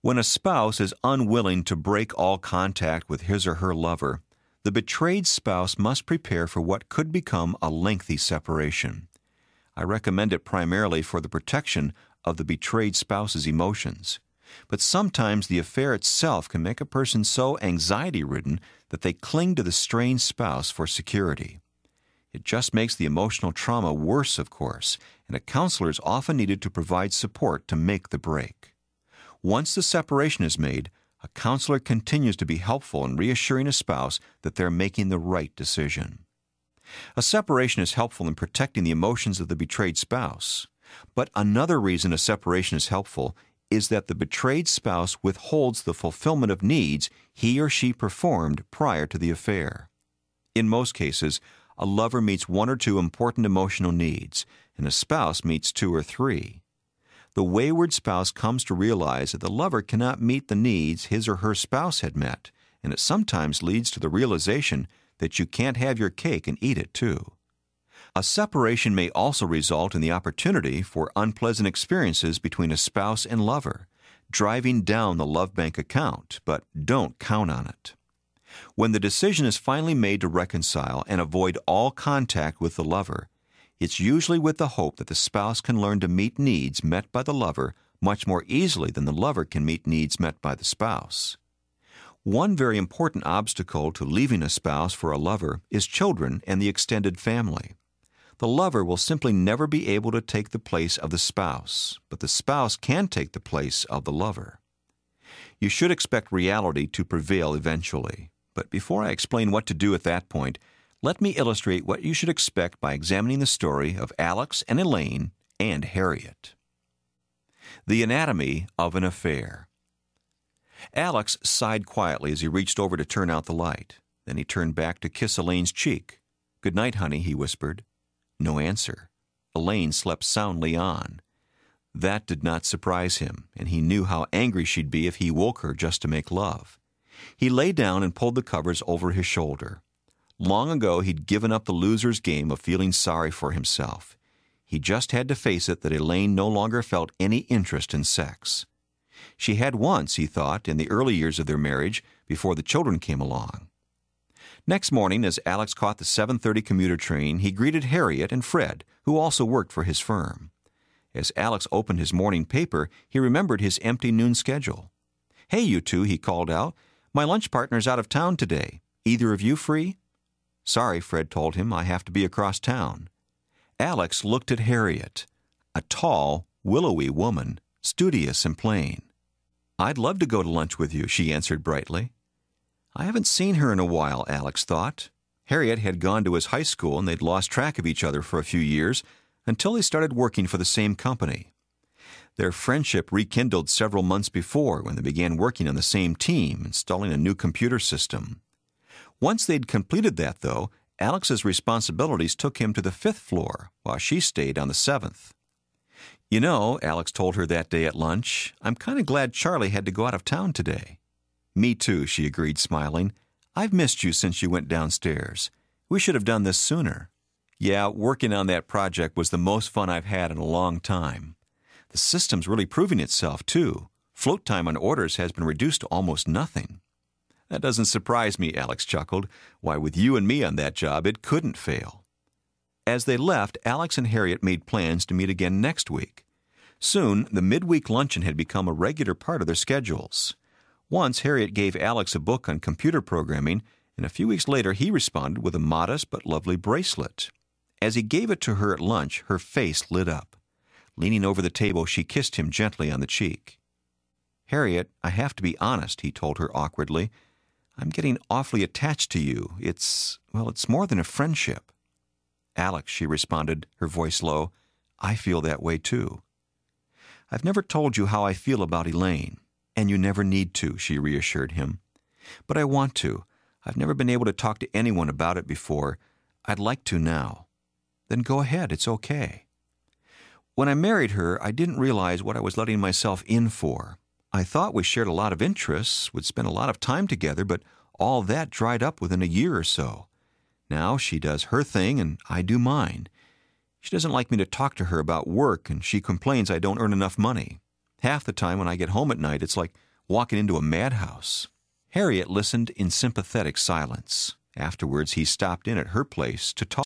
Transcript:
When a spouse is unwilling to break all contact with his or her lover, the betrayed spouse must prepare for what could become a lengthy separation. I recommend it primarily for the protection of the betrayed spouse's emotions. But sometimes the affair itself can make a person so anxiety-ridden that they cling to the strange spouse for security. It just makes the emotional trauma worse, of course, and a counselor is often needed to provide support to make the break. Once the separation is made, a counselor continues to be helpful in reassuring a spouse that they're making the right decision. A separation is helpful in protecting the emotions of the betrayed spouse. But another reason a separation is helpful is that the betrayed spouse withholds the fulfillment of needs he or she performed prior to the affair. In most cases, a lover meets one or two important emotional needs, and a spouse meets two or three. The wayward spouse comes to realize that the lover cannot meet the needs his or her spouse had met, and it sometimes leads to the realization that you can't have your cake and eat it too. A separation may also result in the opportunity for unpleasant experiences between a spouse and lover, driving down the love bank account, but don't count on it. When the decision is finally made to reconcile and avoid all contact with the lover, it's usually with the hope that the spouse can learn to meet needs met by the lover much more easily than the lover can meet needs met by the spouse. One very important obstacle to leaving a spouse for a lover is children and the extended family. The lover will simply never be able to take the place of the spouse, but the spouse can take the place of the lover. You should expect reality to prevail eventually, but before I explain what to do at that point, let me illustrate what you should expect by examining the story of Alex and Elaine and Harriet. The anatomy of an affair. Alex sighed quietly as he reached over to turn out the light. Then he turned back to kiss Elaine's cheek. "Good night, honey," he whispered. No answer. Elaine slept soundly on. That did not surprise him, and he knew how angry she'd be if he woke her just to make love. He lay down and pulled the covers over his shoulder. Long ago he'd given up the loser's game of feeling sorry for himself. He just had to face it that Elaine no longer felt any interest in sex. She had once, he thought, in the early years of their marriage, before the children came along. Next morning, as Alex caught the 7:30 commuter train, he greeted Harriet and Fred, who also worked for his firm. As Alex opened his morning paper, he remembered his empty noon schedule. "Hey, you two," he called out. "My lunch partner's out of town today. Either of you free?" "Sorry," Fred told him. "I have to be across town." Alex looked at Harriet, a tall, willowy woman, studious and plain. "I'd love to go to lunch with you," she answered brightly. I haven't seen her in a while, Alex thought. Harriet had gone to his high school and they'd lost track of each other for a few years until they started working for the same company. Their friendship rekindled several months before when they began working on the same team, installing a new computer system. Once they'd completed that, though, Alex's responsibilities took him to the 5th floor, while she stayed on the 7th. "You know," Alex told her that day at lunch, "I'm kind of glad Charlie had to go out of town today." "Me too," she agreed, smiling. "I've missed you since you went downstairs. We should have done this sooner." "Yeah, working on that project was the most fun I've had in a long time. The system's really proving itself, too. Float time on orders has been reduced to almost nothing." "That doesn't surprise me," Alex chuckled. "Why, with you and me on that job, it couldn't fail." As they left, Alex and Harriet made plans to meet again next week. Soon, the midweek luncheon had become a regular part of their schedules. Once, Harriet gave Alex a book on computer programming, and a few weeks later he responded with a modest but lovely bracelet. As he gave it to her at lunch, her face lit up. Leaning over the table, she kissed him gently on the cheek. "Harriet, I have to be honest," he told her awkwardly. "I'm getting awfully attached to you. It's more than a friendship." "Alex," she responded, her voice low, "I feel that way too." "I've never told you how I feel about Elaine. And you never need to," she reassured him. "But I want to. I've never been able to talk to anyone about it before. I'd like to now." "Then go ahead. It's okay." "When I married her, I didn't realize what I was letting myself in for. I thought we shared a lot of interests, would spend a lot of time together, but all that dried up within a year or so. Now she does her thing and I do mine. She doesn't like me to talk to her about work, and she complains I don't earn enough money. Half the time when I get home at night, it's like, walking into a madhouse. Harriet listened in sympathetic silence. Afterwards, he stopped in at her place to talk.